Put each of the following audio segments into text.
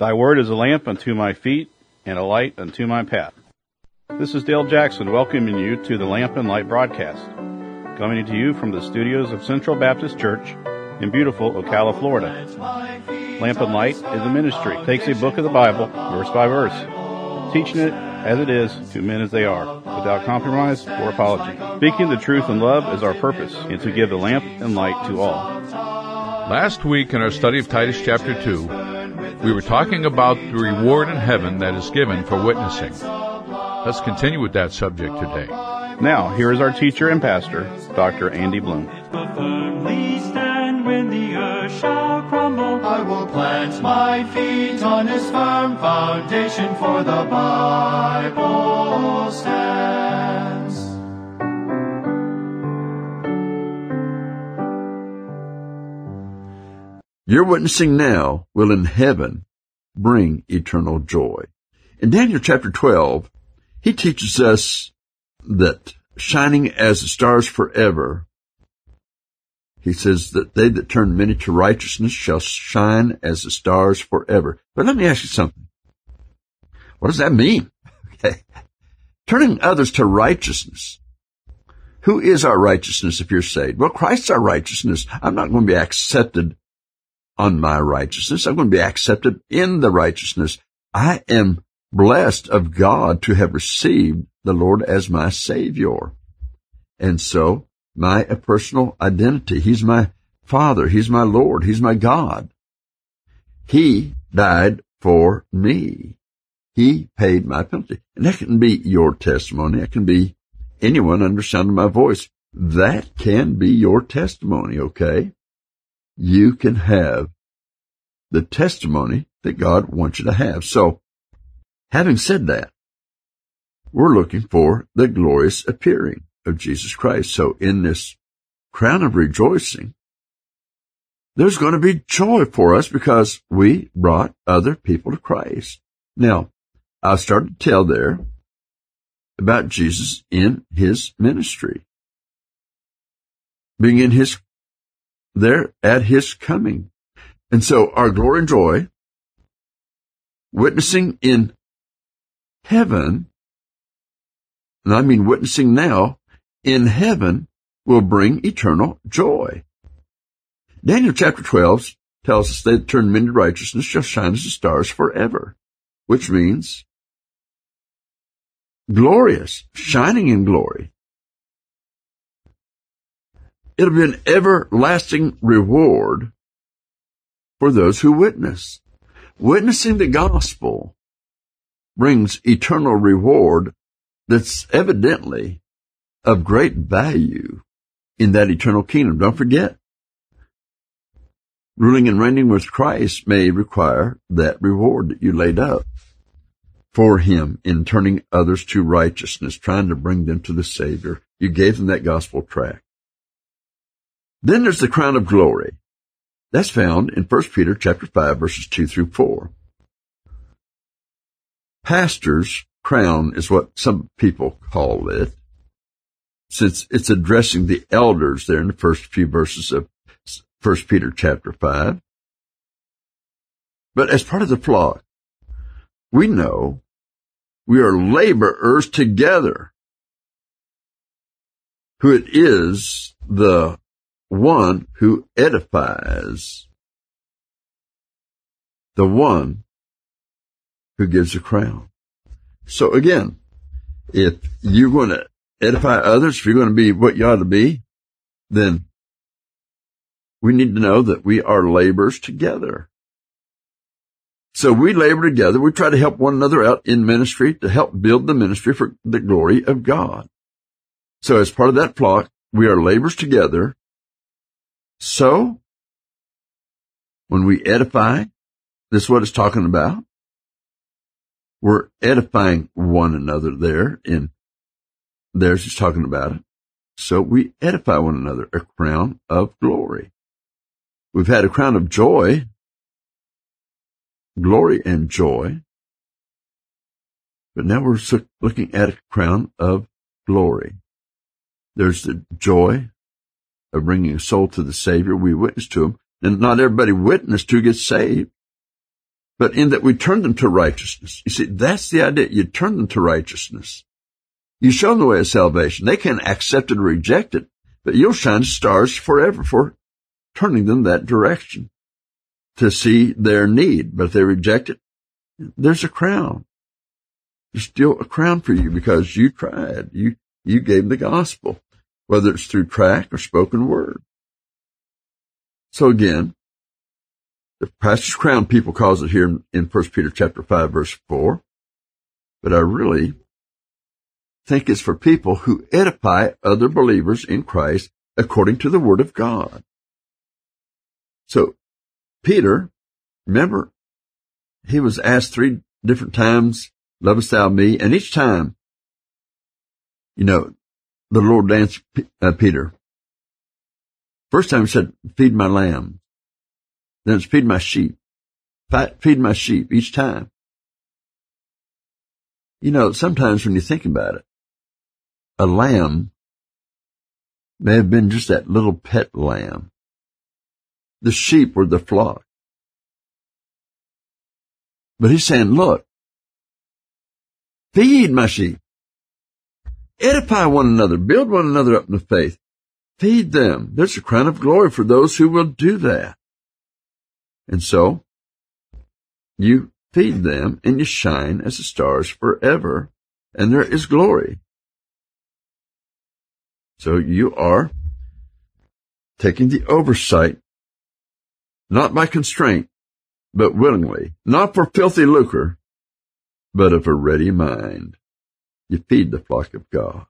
Thy word is a lamp unto my feet and a light unto my path. This is Dale Jackson welcoming you to the Lamp and Light broadcast, coming to you from the studios of Central Baptist Church in beautiful Ocala, Florida. Lamp and Light is a ministry. It takes a book of the Bible, verse by verse, teaching it as it is to men as they are, without compromise or apology. Speaking the truth in love is our purpose, and to give the lamp and light to all. Last week in our study of Titus chapter 2, we were talking about the reward in heaven that is given for witnessing. Let's continue with that subject today. Now, here is our teacher and pastor, Dr. Andy Bloom. Firmly stand when the earth shall crumble. I will plant my feet on his firm foundation, for the Bible stands. Your witnessing now will in heaven bring eternal joy. In Daniel chapter 12, he teaches us that shining as the stars forever, he says that they that turn many to righteousness shall shine as the stars forever. But let me ask you something. What does that mean? Okay. Turning others to righteousness. Who is our righteousness if you're saved? Well, Christ's our righteousness. I'm not going to be accepted on my righteousness. I'm going to be accepted in the righteousness. I am blessed of God to have received the Lord as my Savior. And so, my personal identity, He's my Father, He's my Lord, He's my God. He died for me. He paid my penalty. And that can be your testimony. That can be anyone under the sound of my voice. That can be your testimony, okay? You can have the testimony that God wants you to have. So, having said that, we're looking for the glorious appearing of Jesus Christ. So in this crown of rejoicing, there's going to be joy for us because we brought other people to Christ. Now, I started to tell there about Jesus in his ministry, being in his there at his coming. And so our glory and joy, witnessing in heaven, and I mean witnessing now, in heaven will bring eternal joy. Daniel chapter 12 tells us they that turn men to righteousness shall shine as the stars forever, which means glorious, shining in glory. It'll be an everlasting reward for those who witness. Witnessing the gospel brings eternal reward that's evidently of great value in that eternal kingdom. Don't forget, ruling and reigning with Christ may require that reward that you laid up for him in turning others to righteousness, trying to bring them to the Savior. You gave them that gospel tract. Then there's the crown of glory. That's found in 1 Peter chapter 5, verses 2 through 4. Pastor's crown is what some people call it, since it's addressing the elders there in the first few verses of 1 Peter chapter 5. But as part of the flock, we know we are laborers together, who it is the one who edifies, the one who gives a crown. So again, if you're going to edify others, if you're going to be what you ought to be, then we need to know that we are laborers together. So we labor together. We try to help one another out in ministry to help build the ministry for the glory of God. So as part of that flock, we are laborers together. So when we edify, this is what it's talking about. We're edifying one another there, and there's he's talking about it. So we edify one another, a crown of glory. We've had a crown of joy, glory and joy, but now we're looking at a crown of glory. There's the joy of bringing a soul to the Savior. We witness to him, and not everybody witnessed who gets saved. but in that we turn them to righteousness. You see, that's the idea. You turn them to righteousness. You show them the way of salvation. They can accept it or reject it, but you'll shine stars forever for turning them that direction to see their need. But if they reject it, there's a crown. There's still a crown for you because you tried. You gave the gospel, whether it's through tract or spoken word. So again, the pastor's crown, people calls it here in 1 Peter chapter 5, verse 4. But I really think it's for people who edify other believers in Christ according to the Word of God. So Peter, remember, he was asked 3 different times, lovest thou me? And each time, the Lord answered Peter. First time he said, feed my lamb. Then it's feed my sheep. Feed my sheep each time. Sometimes when you think about it, a lamb may have been just that little pet lamb. The sheep were the flock. But he's saying, look, feed my sheep. Edify one another. Build one another up in the faith. Feed them. There's a crown of glory for those who will do that. And so, you feed them and you shine as the stars forever, and there is glory. So you are taking the oversight, not by constraint, but willingly, not for filthy lucre, but of a ready mind. You feed the flock of God.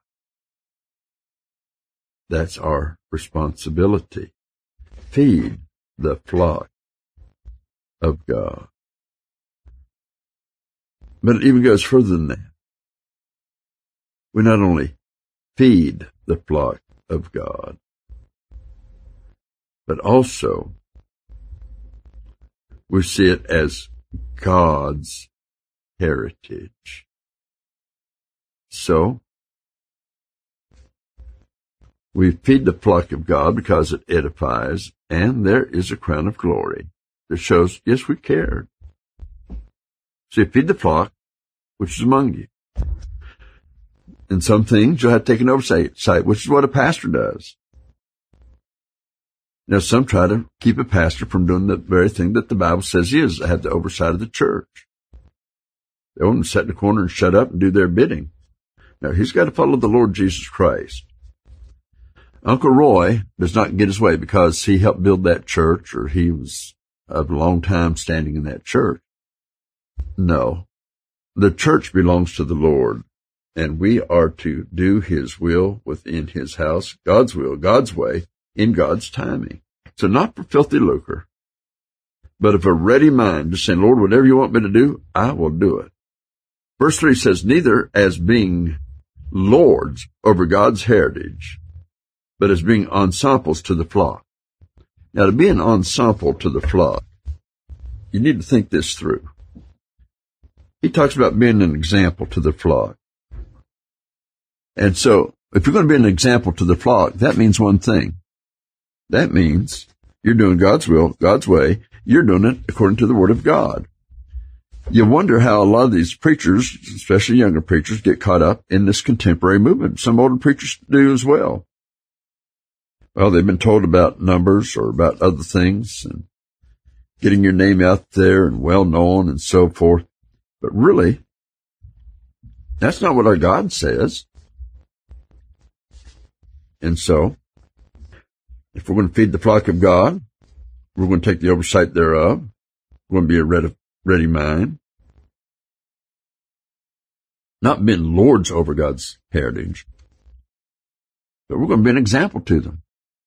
That's our responsibility. Feed the flock of God. But it even goes further than that. We not only feed the flock of God, but also we see it as God's heritage. So, we feed the flock of God because it edifies, and there is a crown of glory that shows, yes, we cared. So you feed the flock, which is among you. In some things, you'll have to take an oversight, which is what a pastor does. Now, some try to keep a pastor from doing the very thing that the Bible says he is, to have the oversight of the church. They want him to sit in the corner and shut up and do their bidding. Now, he's got to follow the Lord Jesus Christ. Uncle Roy does not get his way because he helped build that church or he was of a long time standing in that church. No, the church belongs to the Lord, and we are to do His will within His house, God's will, God's way, in God's timing. So not for filthy lucre, but of a ready mind, just saying, Lord, whatever you want me to do, I will do it. Verse 3 says, neither as being lords over God's heritage, but as being ensamples to the flock. Now, to be an ensample to the flock, you need to think this through. He talks about being an example to the flock. And so, if you're going to be an example to the flock, that means one thing. That means you're doing God's will, God's way. You're doing it according to the Word of God. You wonder how a lot of these preachers, especially younger preachers, get caught up in this contemporary movement. Some older preachers do as well. Well, they've been told about numbers or about other things and getting your name out there and well known and so forth. But really, that's not what our God says. And so, if we're going to feed the flock of God, we're going to take the oversight thereof. We're going to be a ready mind. Not being lords over God's heritage, but we're going to be an example to them.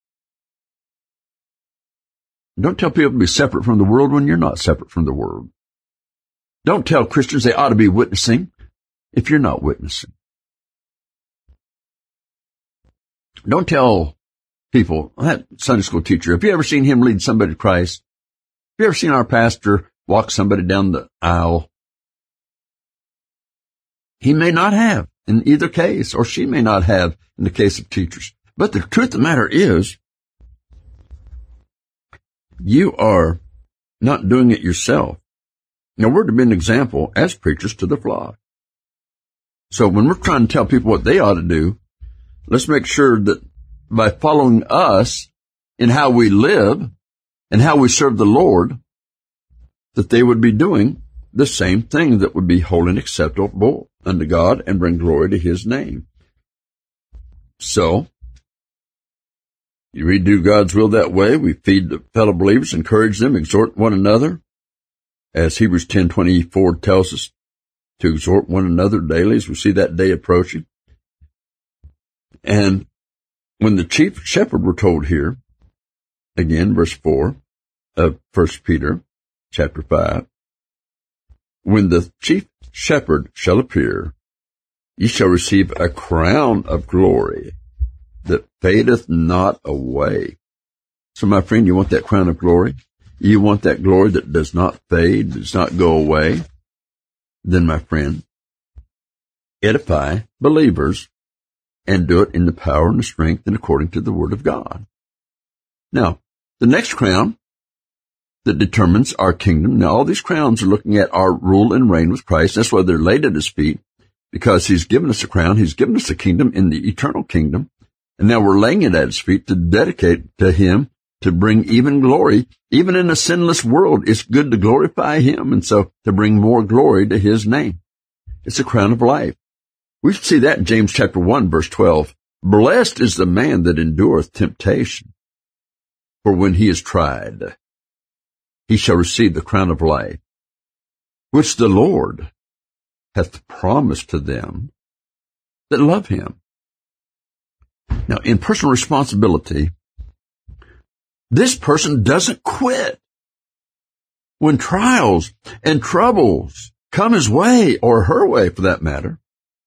Don't tell people to be separate from the world when you're not separate from the world. Don't tell Christians they ought to be witnessing if you're not witnessing. Don't tell people, that Sunday school teacher, have you ever seen him lead somebody to Christ? Have you ever seen our pastor walk somebody down the aisle? He may not have in either case, or she may not have in the case of teachers. But the truth of the matter is, you are not doing it yourself. Now, we're to be an example as preachers to the flock. So when we're trying to tell people what they ought to do, let's make sure that by following us in how we live and how we serve the Lord, that they would be doing the same thing that would be holy and acceptable unto God and bring glory to His name. So, we do God's will that way. We feed the fellow believers, encourage them, exhort one another, as Hebrews 10:24 tells us to exhort one another daily as we see that day approaching. And when the chief shepherd were told here, again, verse 4 of 1 Peter chapter 5, when the chief shepherd shall appear, ye shall receive a crown of glory that fadeth not away. So, my friend, you want that crown of glory? You want that glory that does not fade, does not go away? Then, my friend, edify believers and do it in the power and the strength and according to the Word of God. Now, the next crown that determines our kingdom. Now, all these crowns are looking at our rule and reign with Christ. That's why they're laid at His feet, because He's given us a crown. He's given us a kingdom in the eternal kingdom. And now we're laying it at His feet to dedicate to Him, to bring even glory. Even in a sinless world, it's good to glorify Him, and so to bring more glory to His name. It's a crown of life. We see that in James chapter 1, verse 12. Blessed is the man that endureth temptation, for when he is tried, he shall receive the crown of life, which the Lord hath promised to them that love Him. Now, in personal responsibility, this person doesn't quit. When trials and troubles come his way, or her way for that matter,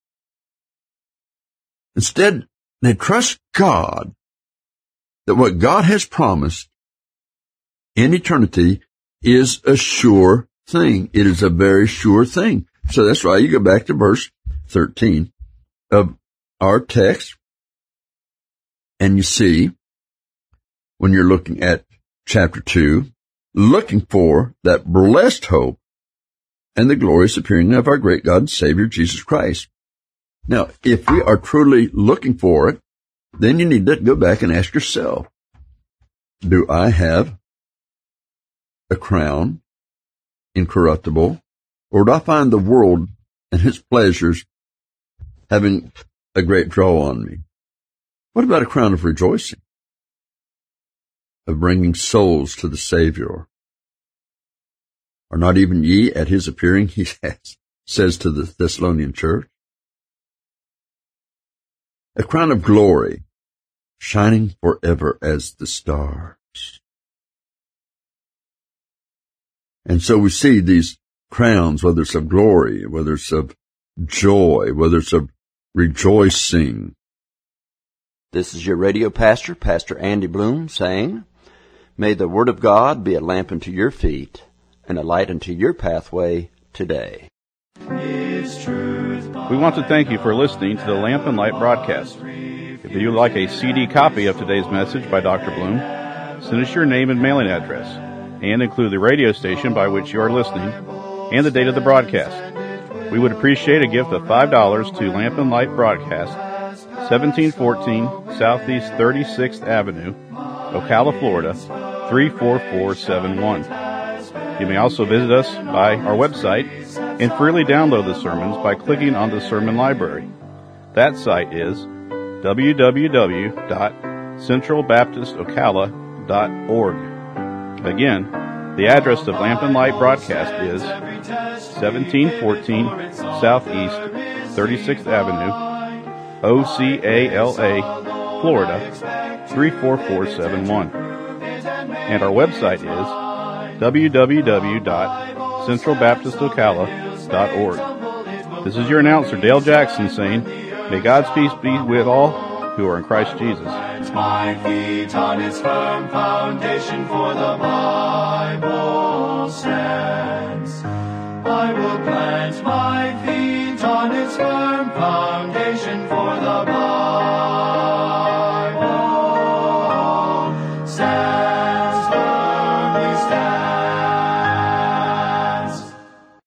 instead, they trust God that what God has promised in eternity is a sure thing. It is a very sure thing. So that's why you go back to verse 13 of our text, and you see, when you're looking at chapter 2, looking for that blessed hope and the glorious appearing of our great God and Savior, Jesus Christ. Now, if we are truly looking for it, then you need to go back and ask yourself, do I have a crown, incorruptible, or do I find the world and its pleasures having a great draw on me? What about a crown of rejoicing, of bringing souls to the Savior? Are not even ye at His appearing, he says to the Thessalonian church? A crown of glory, shining forever as the stars. And so we see these crowns, whether it's of glory, whether it's of joy, whether it's of rejoicing. This is your radio pastor, Pastor Andy Bloom, saying, may the Word of God be a lamp unto your feet and a light unto your pathway today. We want to thank you for listening to the Lamp and Light broadcast. If you'd like a CD copy of today's message by Dr. Bloom, send us your name and mailing address, and include the radio station by which you are listening and the date of the broadcast. We would appreciate a gift of $5 to Lamp and Light Broadcast, 1714 Southeast 36th Avenue, Ocala, Florida, 34471. You may also visit us by our website and freely download the sermons by clicking on the sermon library. That site is www.centralbaptistocala.org. Again, the address of Lamp and Light Broadcast is 1714 Southeast 36th Avenue, Ocala, Florida, 34471. And our website is www.centralbaptistocala.org. This is your announcer, Dale Jackson, saying, may God's peace be with all who are in Christ Jesus. My feet on its firm foundation, for the Bible stands. I will plant my feet on its firm foundation.